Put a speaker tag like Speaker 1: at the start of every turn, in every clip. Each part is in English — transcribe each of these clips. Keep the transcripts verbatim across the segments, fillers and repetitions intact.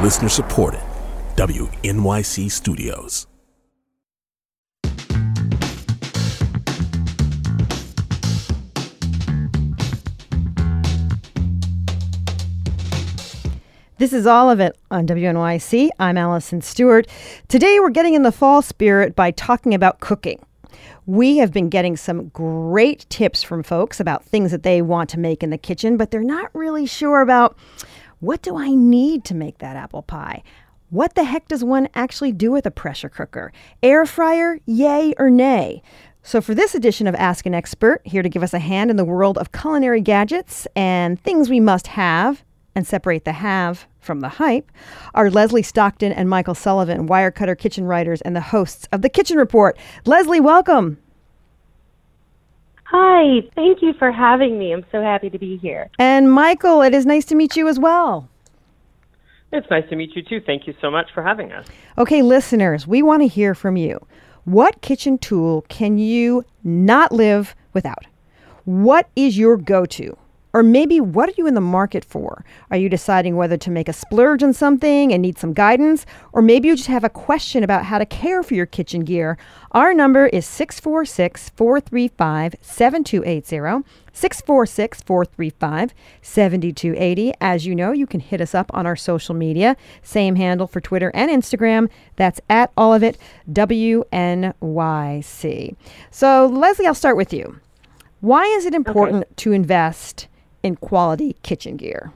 Speaker 1: Listener supported. W N Y C Studios.
Speaker 2: This is All of It on W N Y C. I'm Allison Stewart. Today we're getting in the fall spirit by talking about cooking. We have been getting some great tips from folks about things that they want to make in the kitchen, but they're not really sure about, what do I need to make that apple pie? What the heck does one actually do with a pressure cooker? Air fryer, yay or nay? So for this edition of Ask an Expert, here to give us a hand in the world of culinary gadgets and things we must have and separate the have from the hype, are Leslie Stockton and Michael Sullivan, Wirecutter kitchen writers and the hosts of The Kitchen Report. Leslie, welcome.
Speaker 3: Hi, thank you for having me. I'm so happy to be here.
Speaker 2: And Michael, it is nice to meet you as well.
Speaker 4: It's nice to meet you too. Thank you so much for having us.
Speaker 2: Okay, listeners, we want to hear from you. What kitchen tool can you not live without? What is your go-to? Or maybe what are you in the market for? Are you deciding whether to make a splurge on something and need some guidance? Or maybe you just have a question about how to care for your kitchen gear. Our number is six four six, four three five, seven two eight zero, six four six, four three five, seven two eight zero. As you know, you can hit us up on our social media. Same handle for Twitter and Instagram. That's at all of it, W N Y C. So, Leslie, I'll start with you. Why is it important okay. to invest in quality kitchen gear?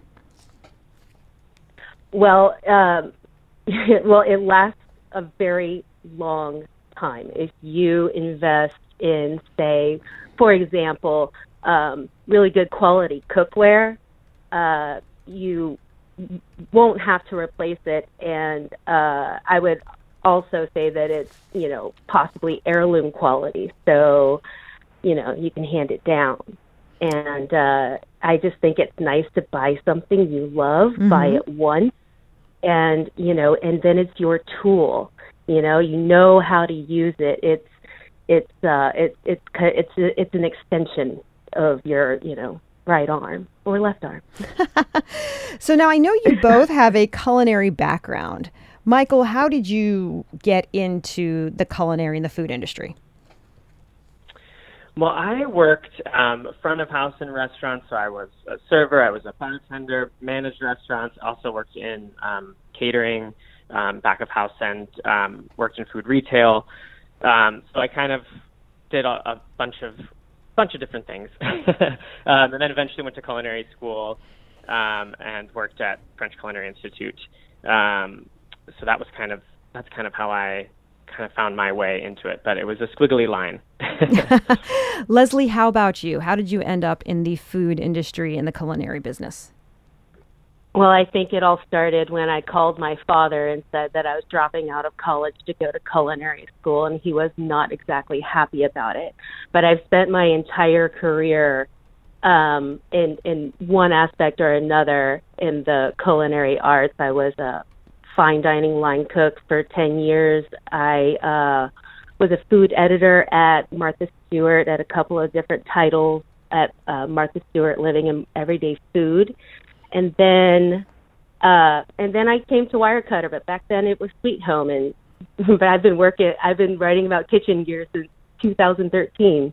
Speaker 3: Well, um, well, it lasts a very long time. If you invest in, say, for example, um, really good quality cookware, uh, you won't have to replace it. And uh, I would also say that it's, you know, possibly heirloom quality. So, you know, you can hand it down. And uh, I just think it's nice to buy something you love, mm-hmm. buy it once, and, you know, and then it's your tool. You know, you know how to use it. It's it's uh, it, it's it's it's an extension of your, you know, right arm or left arm.
Speaker 2: So now I know you both have a culinary background. Michael, how did you get into the culinary and the food industry?
Speaker 4: Well, I worked um, front of house in restaurants, so I was a server, I was a bartender, managed restaurants, also worked in um, catering, um, back of house, and um, worked in food retail. Um, so I kind of did a, a bunch of bunch of different things, um, and then eventually went to culinary school um, and worked at French Culinary Institute. Um, so that was kind of that's kind of how I kind of found my way into it, but it was a squiggly line.
Speaker 2: Leslie, how about you? How did you end up in the food industry and the culinary business?
Speaker 3: Well, I think it all started when I called my father and said that I was dropping out of college to go to culinary school, and he was not exactly happy about it. But I've spent my entire career um, in, in one aspect or another in the culinary arts. I was a fine dining line cook for ten years. I uh, was a food editor at Martha Stewart at a couple of different titles at uh, Martha Stewart Living and Everyday Food. And then uh, and then I came to Wirecutter, but back then it was Sweet Home. And but I've been working, I've been writing about kitchen gear since two thousand thirteen.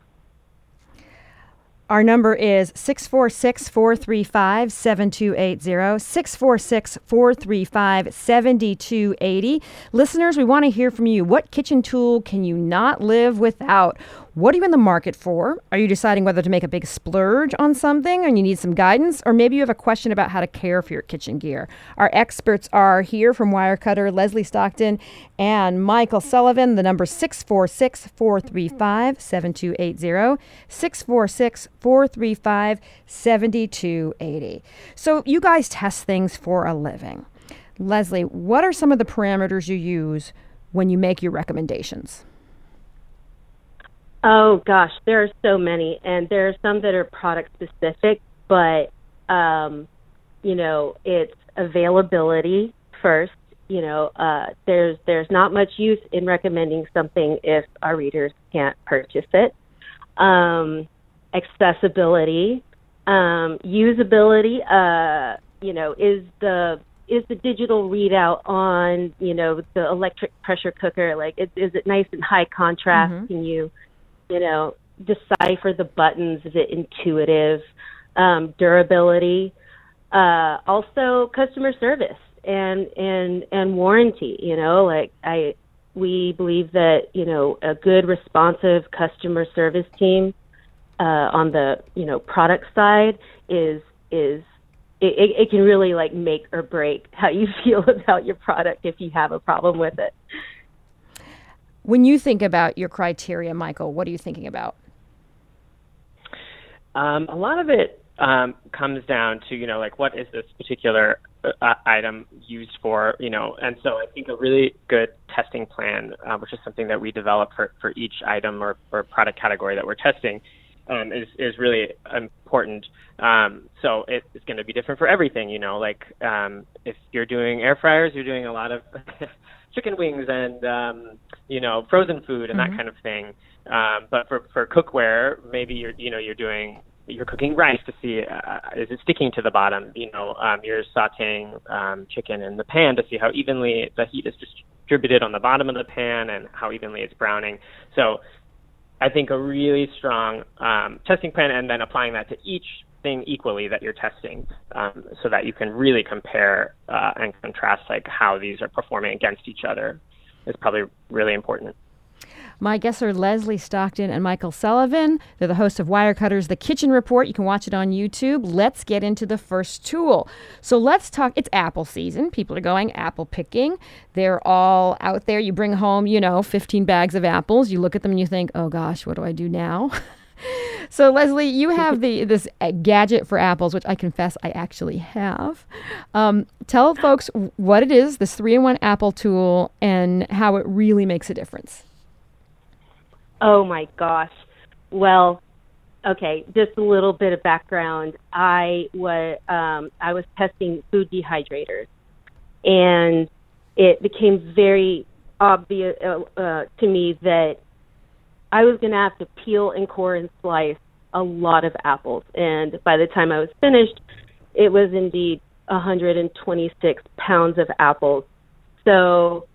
Speaker 2: Our number is six four six, four three five, seven two eight zero, six four six, four three five, seven two eight zero. Listeners, we want to hear from you. What kitchen tool can you not live without? What are you in the market for? Are you deciding whether to make a big splurge on something and you need some guidance? Or maybe you have a question about how to care for your kitchen gear. Our experts are here from Wirecutter, Leslie Stockton and Michael Sullivan. The number six four six, four three five, seven two eight zero, six four six, four three five, seven two eight zero. So you guys test things for a living. Leslie, what are some of the parameters you use when you make your recommendations?
Speaker 3: Oh, gosh, there are so many, and there are some that are product-specific, but, um, you know, it's availability first. You know, uh, there's there's not much use in recommending something if our readers can't purchase it. Um, accessibility, um, usability, uh, you know, is the is the digital readout on, you know, the electric pressure cooker, like, is, is it nice and high contrast? Mm-hmm. Can you, you know, decipher the buttons? Is it intuitive? Um, durability, uh, also customer service and, and, and warranty, you know, like I, we believe that, you know, a good responsive customer service team, uh, on the, you know, product side is, is, it, it can really like make or break how you feel about your product if you have a problem with it.
Speaker 2: When you think about your criteria, Michael, what are you thinking about?
Speaker 4: Um, a lot of it um, comes down to, you know, like, what is this particular uh, item used for, you know, and so I think a really good testing plan, uh, which is something that we develop for, for each item or, or product category that we're testing, um, is, is really important. Um, so it, it's going to be different for everything, you know, like um, if you're doing air fryers, you're doing a lot of chicken wings and, um, you know, frozen food and mm-hmm. that kind of thing. Um, but for, for cookware, maybe you're, you know, you're doing, you're cooking rice to see, uh, is it sticking to the bottom? You know, um, you're sauteing um, chicken in the pan to see how evenly the heat is distributed on the bottom of the pan and how evenly it's browning. So I think a really strong um, testing plan and then applying that to each thing equally that you're testing um, so that you can really compare uh, and contrast like how these are performing against each other is probably really important.
Speaker 2: My guests are Leslie Stockton and Michael Sullivan. They're the hosts of Wirecutter's The Kitchen Report. You can watch it on YouTube. Let's get into the first tool. So let's talk. It's apple season. People are going apple picking. They're all out there. You bring home, you know, fifteen bags of apples. You look at them and you think, oh gosh, what do I do now? So Leslie, you have the this gadget for apples, which I confess I actually have. Um, tell folks what it is, this three-in-one apple tool, and how it really makes a difference.
Speaker 3: Oh my gosh. Well, okay, just a little bit of background. I was um, I was testing food dehydrators, and it became very obvious uh, uh, to me that I was going to have to peel and core and slice a lot of apples. And by the time I was finished, it was indeed one hundred twenty-six pounds of apples. So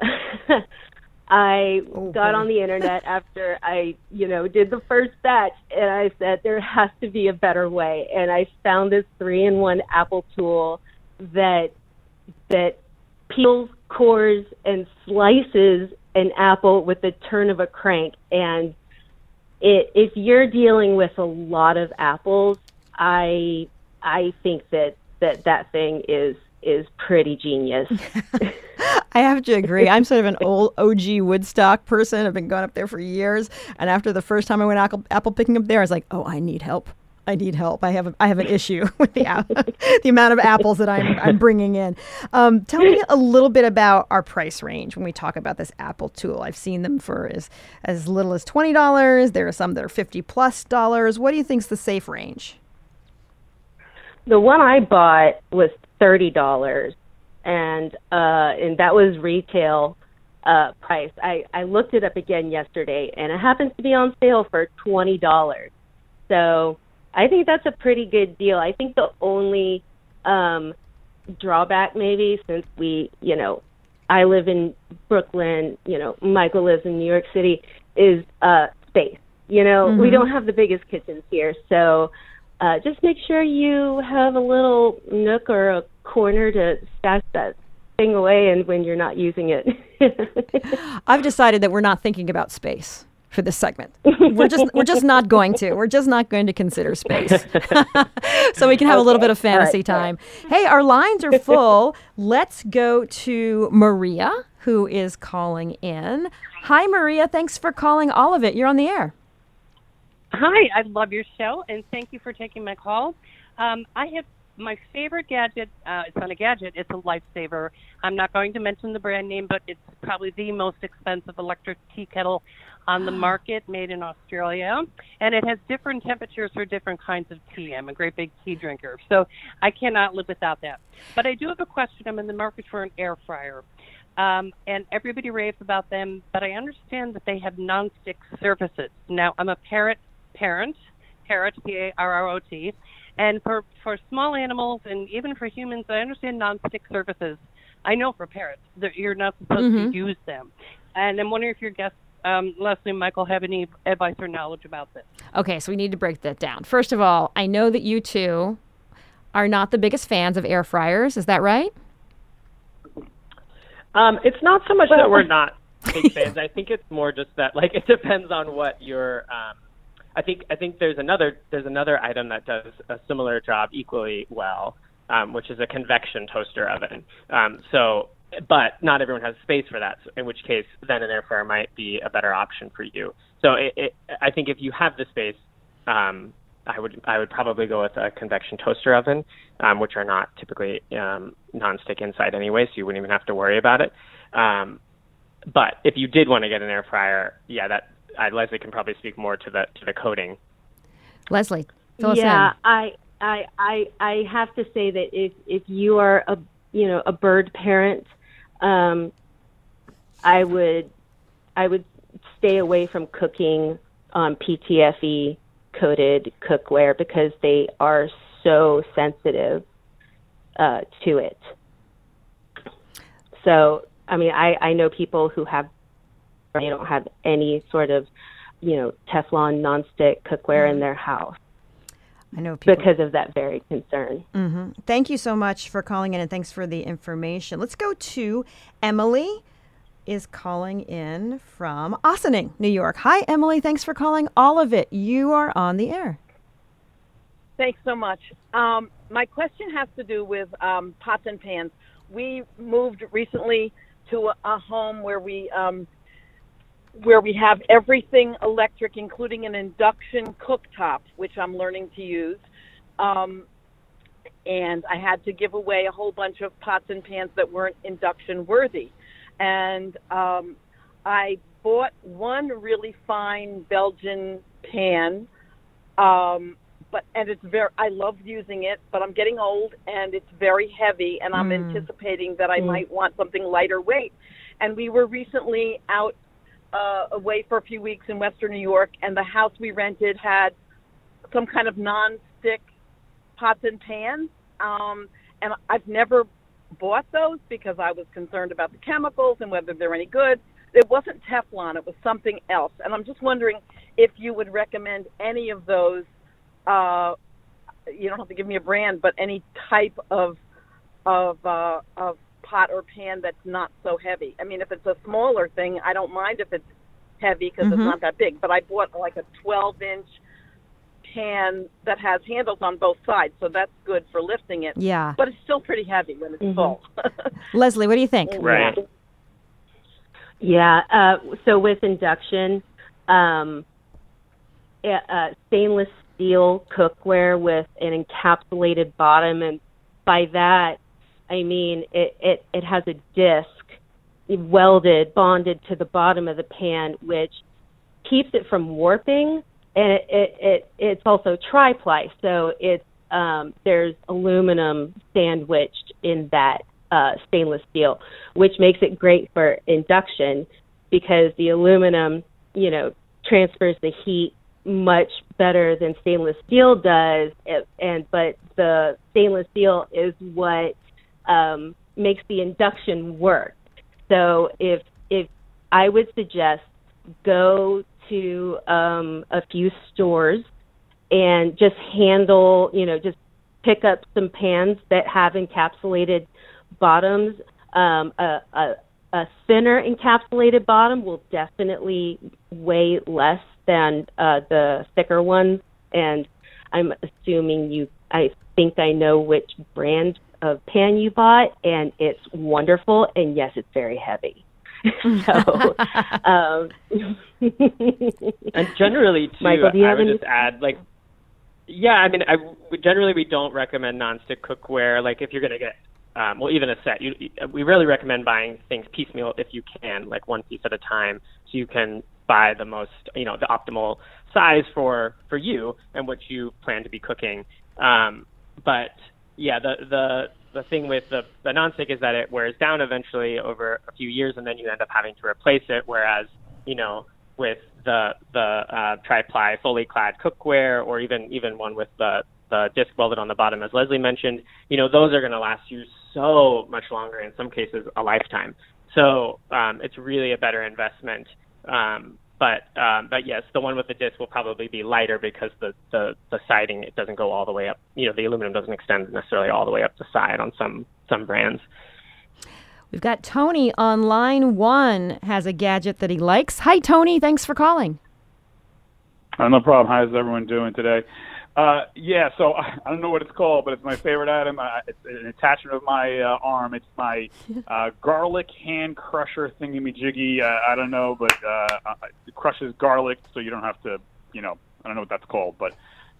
Speaker 3: I oh, got boy. on the internet after I, you know, did the first batch, and I said there has to be a better way. And I found this three-in-one apple tool that that peels, cores, and slices an apple with the turn of a crank. And it, if you're dealing with a lot of apples, I I think that that, that thing is is pretty genius.
Speaker 2: I have to agree. I'm sort of an old O G Woodstock person. I've been going up there for years. And after the first time I went apple, apple picking up there, I was like, oh, I need help. I need help. I have a, I have an issue with the the amount of apples that I'm I'm bringing in. Um, tell me a little bit about our price range when we talk about this apple tool. I've seen them for as, as little as twenty dollars. There are some that are fifty plus dollars. What do you think's the safe range?
Speaker 3: The one I bought was thirty dollars. And uh, and that was retail uh, price. I, I looked it up again yesterday, and it happens to be on sale for twenty dollars. So I think that's a pretty good deal. I think the only um, drawback maybe, since we, you know, I live in Brooklyn, you know, Michael lives in New York City, is uh, space. You know, mm-hmm. we don't have the biggest kitchens here, so uh, just make sure you have a little nook or a corner to stash that thing away and when you're not using it.
Speaker 2: I've decided that we're not thinking about space for this segment. We're just we're just not going to. We're just not going to consider space. So we can have okay. a little bit of fantasy right, time. Right. Hey, our lines are full. Let's go to Maria, who is calling in. Hi, Maria. Thanks for calling All of It. You're on the air.
Speaker 5: Hi. I love your show, and thank you for taking my call. Um, I have my favorite gadget. Uh, it's not a gadget. It's a lifesaver. I'm not going to mention the brand name, but it's probably the most expensive electric tea kettle on the market, made in Australia. And it has different temperatures for different kinds of tea. I'm a great big tea drinker, so I cannot live without that. But I do have a question. I'm in the market for an air fryer. Um, and everybody raves about them, but I understand that they have nonstick surfaces. Now, I'm a parrot parent, parrot, P A R R O T, And for, for small animals and even for humans, I understand nonstick surfaces. I know for parrots that you're not supposed
Speaker 2: Mm-hmm.
Speaker 5: to use them. And I'm wondering if your guests, um, Leslie and Michael, have any advice or knowledge about this.
Speaker 2: Okay, so we need to break that down. First of all, I know that you two are not the biggest fans of air fryers. Is that right?
Speaker 4: Um, it's not so much that we're not big fans. I think it's more just that, like, it depends on what your. Um, I think I think there's another there's another item that does a similar job equally well, um, which is a convection toaster oven. Um, so, but not everyone has space for that. In which case, then an air fryer might be a better option for you. So, it, it, I think if you have the space, um, I would I would probably go with a convection toaster oven, um, which are not typically um, nonstick inside anyway, so you wouldn't even have to worry about it. Um, but if you did want to get an air fryer, yeah, that uh, Leslie can probably speak more to the to the coating.
Speaker 2: Leslie, fill us
Speaker 3: yeah,
Speaker 2: in.
Speaker 3: I, I, I, I have to say that if if you are a you know a bird parent, um, I would I would stay away from cooking on P T F E coated cookware because they are so sensitive uh, to it. So, I mean, I, I know people who have, they don't have any sort of, you know, Teflon nonstick cookware in their house.
Speaker 2: I know people.
Speaker 3: Because of that very concern.
Speaker 2: Mm-hmm. Thank you so much for calling in, and thanks for the information. Let's go to Emily. Is calling in from Ossining, New York. Hi, Emily. Thanks for calling all of it. You are on the air.
Speaker 6: Thanks so much. Um, my question has to do with um, pots and pans. We moved recently to a, a home where we um, where we have everything electric, including an induction cooktop, which I'm learning to use. Um, and I had to give away a whole bunch of pots and pans that weren't induction worthy. And um, I bought one really fine Belgian pan, um, but and it's very. I love using it, but I'm getting old and it's very heavy, and I'm
Speaker 2: Mm.
Speaker 6: anticipating that I
Speaker 3: Mm.
Speaker 6: might want something lighter weight. And we were recently out uh, away for a few weeks in Western New York, and the house we rented had some kind of non-stick pots and pans, um, and I've never bought those because I was concerned about the chemicals and whether they're any good. It wasn't Teflon, it was something else. And I'm just wondering if you would recommend any of those, uh, you don't have to give me a brand, but any type of of uh, of pot or pan that's not so heavy. I mean, if it's a smaller thing, I don't mind if it's heavy because
Speaker 2: Mm-hmm.
Speaker 6: it's not that big. But I bought like a twelve inch pan that has handles on both sides, so that's good for lifting it.
Speaker 2: Yeah.
Speaker 6: But it's still pretty heavy when it's
Speaker 3: Mhm.
Speaker 6: full.
Speaker 2: Leslie, what do you think?
Speaker 4: Right.
Speaker 3: Yeah. Uh, so with induction, um, uh, stainless steel cookware with an encapsulated bottom, and by that I mean it, it, it has a disc welded, bonded to the bottom of the pan, which keeps it from warping, and it, it, it it's also tri-ply, so it's um, there's aluminum sandwiched in that uh, stainless steel, which makes it great for induction because the aluminum, you know, transfers the heat much better than stainless steel does, and, and but the stainless steel is what um, makes the induction work. So if if I would suggest go to um, a few stores and just handle, you know, just pick up some pans that have encapsulated bottoms. Um, a, a, a thinner encapsulated bottom will definitely weigh less than uh, the thicker ones. And I'm assuming you, I think I know which brand of pan you bought, and it's wonderful. And yes, it's very heavy. so, um,
Speaker 4: And generally, too,
Speaker 3: Michael, do you
Speaker 4: I
Speaker 3: have
Speaker 4: would
Speaker 3: any-
Speaker 4: just add, like, yeah, I mean, I, generally we don't recommend nonstick cookware. Like, if you're going to get, um, well, even a set, you, we really recommend buying things piecemeal if you can, like one piece at a time, so you can buy the most, you know, the optimal size for, for you and what you plan to be cooking. Um, but, yeah, the the the thing with the, the nonstick is that it wears down eventually over a few years, and then you end up having to replace it, whereas, you know, with the the uh, tri-ply fully clad cookware, or even even one with the the disc welded on the bottom, as Leslie mentioned, you know, those are going to last you so much longer, in some cases a lifetime. So um, it's really a better investment. Um, but um, but yes, the one with the disc will probably be lighter because the, the, the siding, it doesn't go all the way up. You know, the aluminum doesn't extend necessarily all the way up the side on some some brands.
Speaker 2: We've got Tony on line one, has a gadget that he likes. Hi, Tony. Thanks for calling.
Speaker 7: Uh, no problem. How's everyone doing today? Uh, yeah, so I, I don't know what it's called, but it's my favorite item. Uh, it's an attachment of my uh, arm. It's my uh, garlic hand crusher thingy-majiggy. Uh, I don't know, but uh, it crushes garlic, so you don't have to, you know, I don't know what that's called. But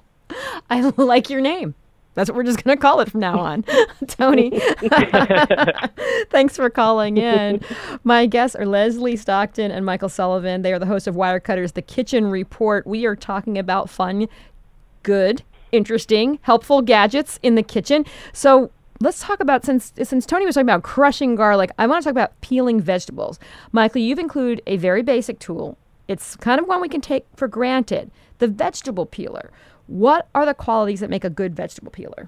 Speaker 2: I like your name. That's what we're just going to call it from now on. Tony, thanks for calling in. My guests are Leslie Stockton and Michael Sullivan. They are the hosts of Wirecutter's The Kitchen Report. We are talking about fun, good, interesting, helpful gadgets in the kitchen. So let's talk about, since since Tony was talking about crushing garlic, I want to talk about peeling vegetables. Michael, you've included a very basic tool. It's kind of one we can take for granted, the vegetable peeler. What are the qualities that make a good vegetable peeler?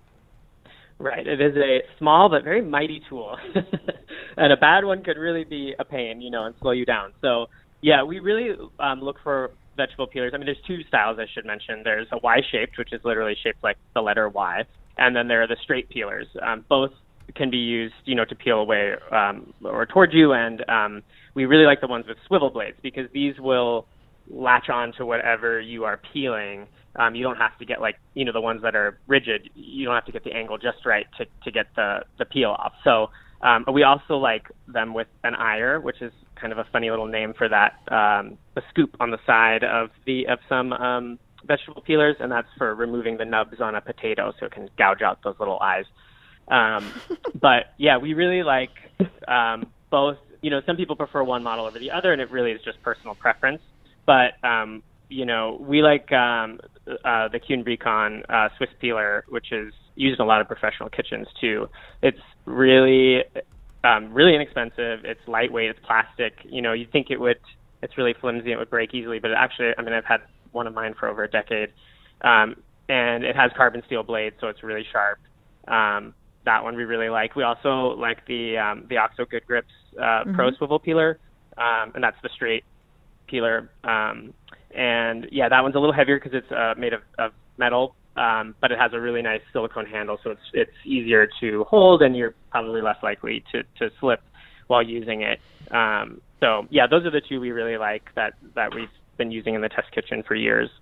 Speaker 4: Right. It is a small but very mighty tool. And a bad one could really be a pain, you know, and slow you down. So, yeah, we really um, look for vegetable peelers. I mean, there's two styles I should mention. There's a Y-shaped, which is literally shaped like the letter Y, and then there are the straight peelers. Um, both can be used, you know, to peel away um, or towards you, and um, we really like the ones with swivel blades because these will latch on to whatever you are peeling. Um, you don't have to get, like, you know, the ones that are rigid. You don't have to get the angle just right to, to get the, the peel off. So um, we also like them with an ire, which is kind of a funny little name for that, um, the scoop on the side of the of some um, vegetable peelers, and that's for removing the nubs on a potato so it can gouge out those little eyes. Um, but, yeah, we really like um, both. You know, some people prefer one model over the other, and it really is just personal preference. But um, you know, we like um, uh, the Kuhn Recon uh, Swiss peeler, which is used in a lot of professional kitchens too. It's really, um, really inexpensive. It's lightweight. It's plastic. You know, you'd think it would. It's really flimsy. It would break easily, but it actually, I mean, I've had one of mine for over a decade, um, and it has carbon steel blades, so it's really sharp. Um, that one we really like. We also like the um, the OXO Good Grips uh, mm-hmm. Pro Swivel peeler, um, and that's the straight peeler. Um, and yeah, that one's a little heavier because it's uh, made of, of metal, um, but it has a really nice silicone handle, so it's it's easier to hold, and you're probably less likely to, to slip while using it. Um, so yeah, those are the two we really like that, that we've been using in the test kitchen for years.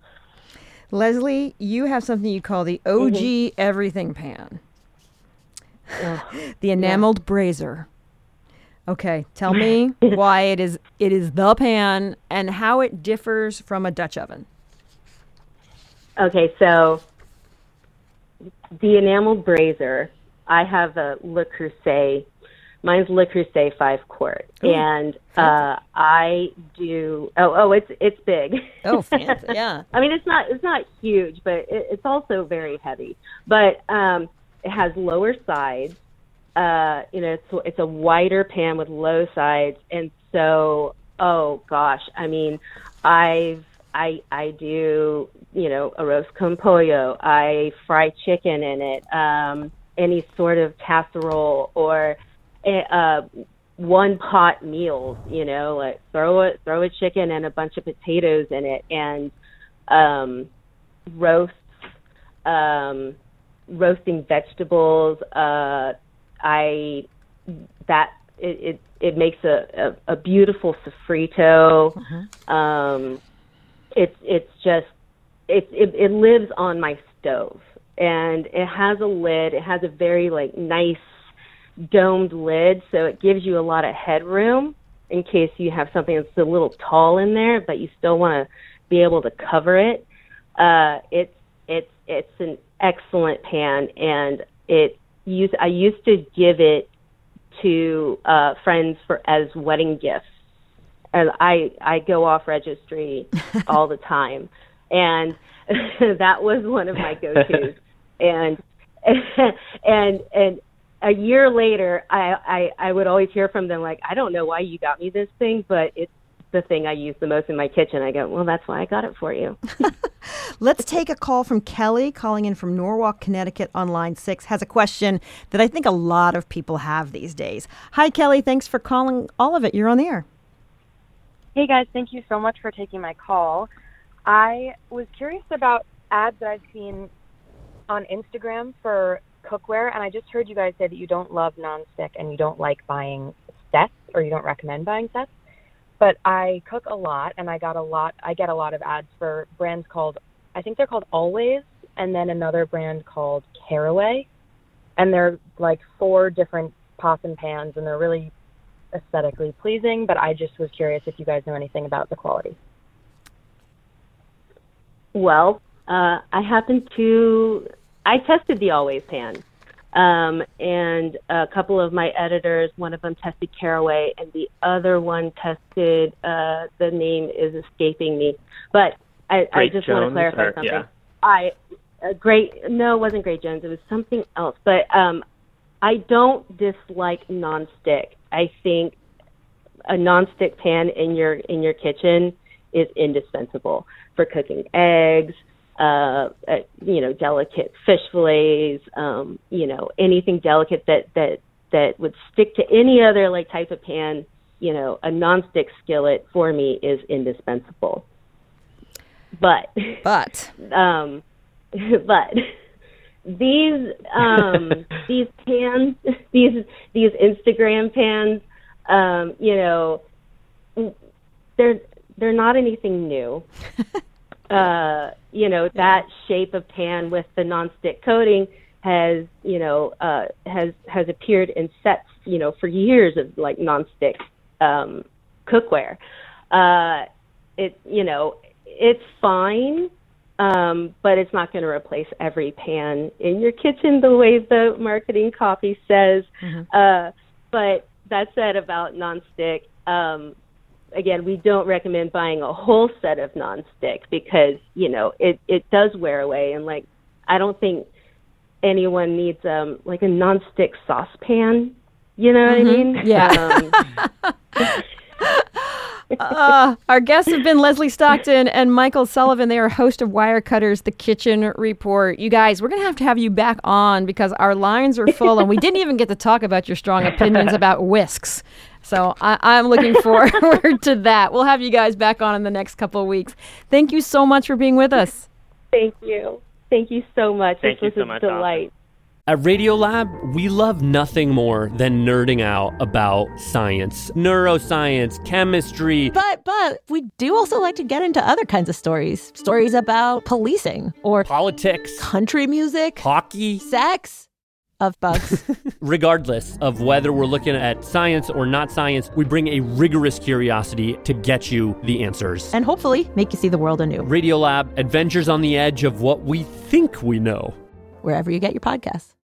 Speaker 2: Leslie, you have something you call the O G mm-hmm. everything pan. Oh, the enameled yeah. brazier. Okay, tell me why it is it is the pan and how it differs from a Dutch oven.
Speaker 3: Okay, so the enameled brazier, I have a Le Creuset. Mine's Le Creuset five quart, Ooh, and uh, I do. Oh, oh, it's it's big.
Speaker 2: Oh, fancy! Yeah.
Speaker 3: I mean, it's not it's not huge, but it, it's also very heavy. But um, it has lower sides. Uh, you know, it's it's a wider pan with low sides, and so oh gosh, I mean, I've I I do you know arroz con pollo. I fry chicken in it. Um, any sort of casserole or uh, one pot meals. You know, like throw a throw a chicken and a bunch of potatoes in it, and um, roasts, um, roasting vegetables. Uh, I that it, it it makes a, a, a beautiful sofrito. Mm-hmm. Um, it's it's just it, it it lives on my stove, and it has a lid. It has a very like nice domed lid, so it gives you a lot of headroom in case you have something that's a little tall in there, but you still want to be able to cover it. Uh, it's it's it's an excellent pan, and it. Use, I used to give it to uh, friends for as wedding gifts, and I I go off registry all the time, and that was one of my go-tos. and and and a year later, I, I I would always hear from them like, I don't know why you got me this thing, but it's the thing I use the most in my kitchen. I go, well, that's why I got it for you.
Speaker 2: Let's take a call from Kelly, calling in from Norwalk, Connecticut on line six, has a question that I think a lot of people have these days. Hi, Kelly. Thanks for calling all of it. You're on the air.
Speaker 8: Hey, guys. Thank you so much for taking my call. I was curious about ads that I've seen on Instagram for cookware, and I just heard you guys say that you don't love nonstick and you don't like buying sets, or you don't recommend buying sets. But I cook a lot, and I got a lot. I get a lot of ads for brands called, I think they're called Always, and then another brand called Caraway, and they're like four different pots and pans, and they're really aesthetically pleasing. But I just was curious if you guys know anything about the quality.
Speaker 3: Well, uh, I happen to, I tested the Always pan. Um, and a couple of my editors, one of them tested Caraway, and the other one tested, uh, the name is escaping me. But I, I just want to clarify or, something. Yeah. I, uh, Great, no, it wasn't Great Jones. It was something else. But um, I don't dislike nonstick. I think a nonstick pan in your in your kitchen is indispensable for cooking eggs, Uh, uh, you know, delicate fish fillets, um, you know, anything delicate that, that, that would stick to any other like type of pan, you know, a nonstick skillet for me is indispensable. But,
Speaker 2: but,
Speaker 3: um, but these, um, these pans, these, these Instagram pans, um, you know, they're, they're not anything new. Uh, you know, that yeah. shape of pan with the nonstick coating has, you know, uh, has has appeared in sets, you know, for years of like nonstick um, cookware. Uh, it, you know, it's fine, um, but it's not going to replace every pan in your kitchen the way the marketing copy says. Mm-hmm. Uh, but that said about nonstick, um, again, we don't recommend buying a whole set of nonstick because, you know, it, it does wear away. And, like, I don't think anyone needs, um, like, a nonstick saucepan. You know what mm-hmm. I mean?
Speaker 2: Yeah. Um, uh, our guests have been Leslie Stockton and Michael Sullivan. They are host of Wirecutter's The Kitchen Report. You guys, we're going to have to have you back on because our lines are full, and we didn't even get to talk about your strong opinions about whisks. So I, I'm looking forward to that. We'll have you guys back on in the next couple of weeks. Thank you so much for being with us.
Speaker 3: Thank you. Thank you so much.
Speaker 4: Thank
Speaker 3: this
Speaker 4: you
Speaker 3: was
Speaker 4: so
Speaker 3: a
Speaker 4: much,
Speaker 3: delight.
Speaker 9: At Radiolab, we love nothing more than nerding out about science, neuroscience, chemistry.
Speaker 10: But but we do also like to get into other kinds of stories. Stories about policing or
Speaker 9: politics,
Speaker 10: country music,
Speaker 9: hockey,
Speaker 10: sex. Of bugs.
Speaker 9: Regardless of whether we're looking at science or not science, we bring a rigorous curiosity to get you the answers.
Speaker 10: And hopefully make you see the world anew.
Speaker 9: Radiolab, adventures on the edge of what we think we know.
Speaker 10: Wherever you get your podcasts.